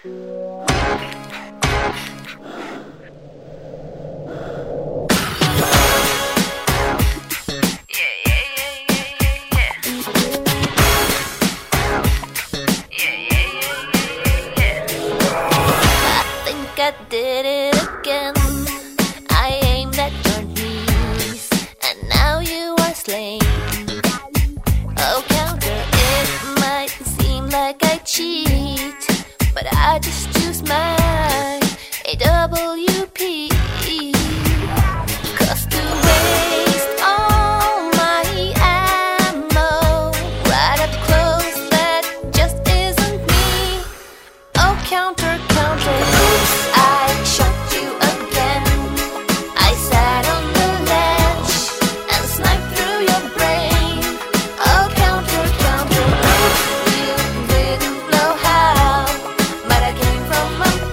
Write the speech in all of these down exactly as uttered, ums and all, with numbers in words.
I did it again. I aimed at your knees, and now you are slain. Oh, counter, it might seem like I cheat, but I just choose my A W P. Cause to waste all my ammo right up close, that just isn't me. Oh, counter, counter, I shot you again. I sat on the ledge and sniped through your brain. Oh, counter, counter, you didn't know how, but I came from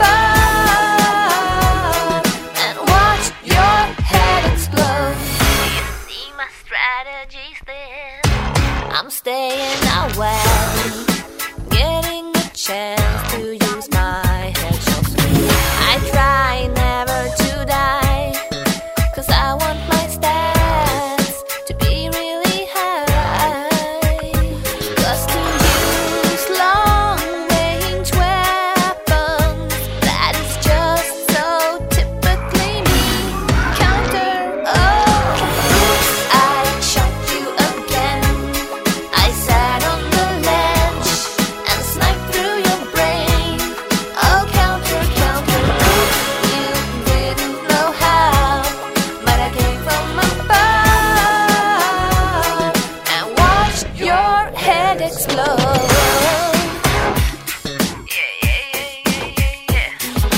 above and watched your head explode. You see my strategies then? I'm staying away, getting a chance to use my headshot swing. I try never to die, cause I want my stats to be really high. Cause to use long-range weapons, that is just so typically me. Counter, oh, oops, I shot you again. I sat on the ledge and sniped through your brain. Oh, counter, counter, you didn't know how, but I came from above and watched your head explode. Yeah, yeah, yeah, yeah, yeah,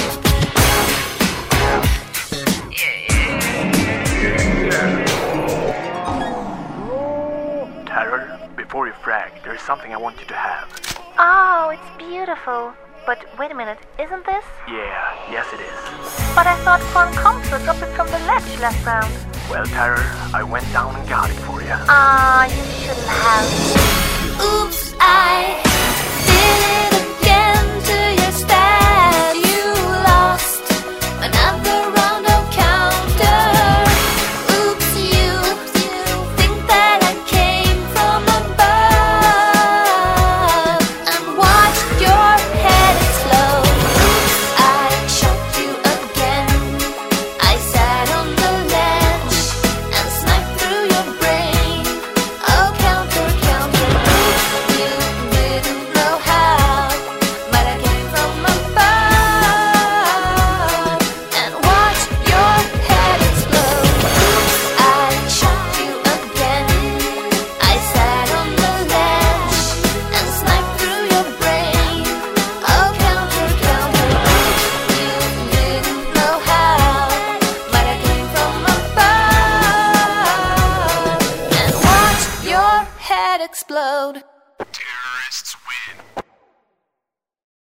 yeah. Terror, before you frag, there is something I want you to have. Oh, it's beautiful. But wait a minute, isn't this? Yeah, yes it is. But I thought Fun Comfort dropped it from the ledge last round. Well, Terror, I went down and got it for you. Ah, you shouldn't have. Oops, I did it again to your stats. You lost another round of counter. Oops, you think that I came from above and watched your head explode. Oops, I shot you again. I sat on the ledge and sniped through your brain. Oh, counter, counter, you didn't know how, but I came from above and watched your head explode. Oops, I shot you again. I sat on the ledge and sniped through your brain. Oh, counter, counter, you didn't know how, but I came from above and watched your head explode.